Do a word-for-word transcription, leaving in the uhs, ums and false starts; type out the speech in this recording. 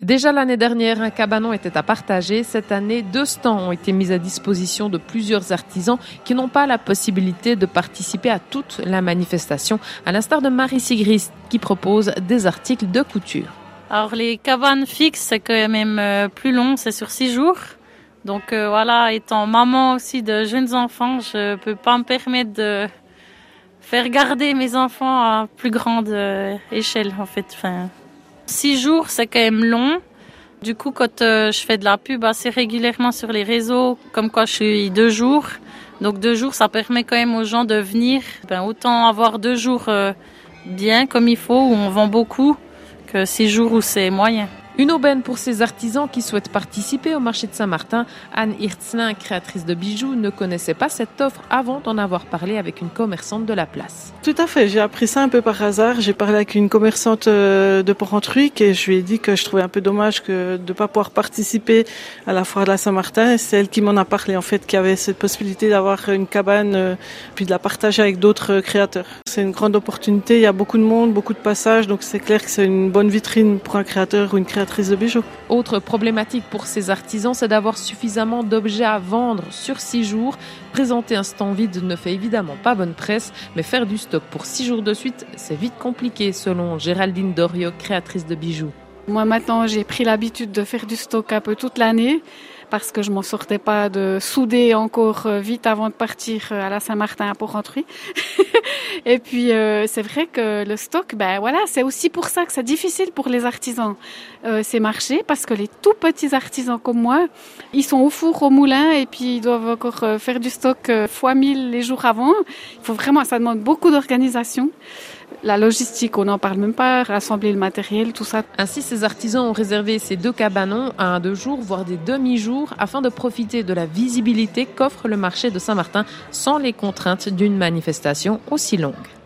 Déjà l'année dernière, un cabanon était à partager. Cette année, deux stands ont été mis à disposition de plusieurs artisans qui n'ont pas la possibilité de participer à toute la manifestation, à l'instar de Marie Sigrist qui propose des articles de couture. Alors les cabanes fixes, c'est quand même euh, plus long, c'est sur six jours. Donc euh, voilà, étant maman aussi de jeunes enfants, je peux pas me permettre de faire garder mes enfants à plus grande euh, échelle en fait. Enfin, six jours, c'est quand même long. Du coup, quand euh, je fais de la pub assez régulièrement sur les réseaux, comme quoi je suis deux jours, donc deux jours, ça permet quand même aux gens de venir. Ben, autant avoir deux jours euh, bien comme il faut, où on vend beaucoup, que six jours où c'est moyen. Une aubaine pour ces artisans qui souhaitent participer au marché de Saint-Martin. Anne Hirtzlin, créatrice de bijoux, ne connaissait pas cette offre avant d'en avoir parlé avec une commerçante de la place. Tout à fait, j'ai appris ça un peu par hasard. J'ai parlé avec une commerçante de Porrentruy et je lui ai dit que je trouvais un peu dommage que de ne pas pouvoir participer à la foire de la Saint-Martin. C'est elle qui m'en a parlé en fait, qu'il y avait cette possibilité d'avoir une cabane puis de la partager avec d'autres créateurs. C'est une grande opportunité, il y a beaucoup de monde, beaucoup de passages, donc c'est clair que c'est une bonne vitrine pour un créateur ou une créatrice de bijoux. Autre problématique pour ces artisans, c'est d'avoir suffisamment d'objets à vendre sur six jours. Présenter un stand vide ne fait évidemment pas bonne presse, mais faire du stock pour six jours de suite, c'est vite compliqué selon Géraldine Dorio, créatrice de bijoux. Moi maintenant, j'ai pris l'habitude de faire du stock un peu toute l'année parce que je m'en sortais pas de souder encore vite avant de partir à la Saint-Martin à Porrentruy. Et puis euh, c'est vrai que le stock, ben voilà, c'est aussi pour ça que c'est difficile pour les artisans euh, ces marchés, parce que les tout petits artisans comme moi, ils sont au four, au moulin, et puis ils doivent encore faire du stock fois mille les jours avant. Il faut vraiment, ça demande beaucoup d'organisation. La logistique, on n'en parle même pas, rassembler le matériel, tout ça. Ainsi, ces artisans ont réservé ces deux cabanons à un deux jours, voire des demi-jours, afin de profiter de la visibilité qu'offre le marché de Saint-Martin sans les contraintes d'une manifestation aussi longue.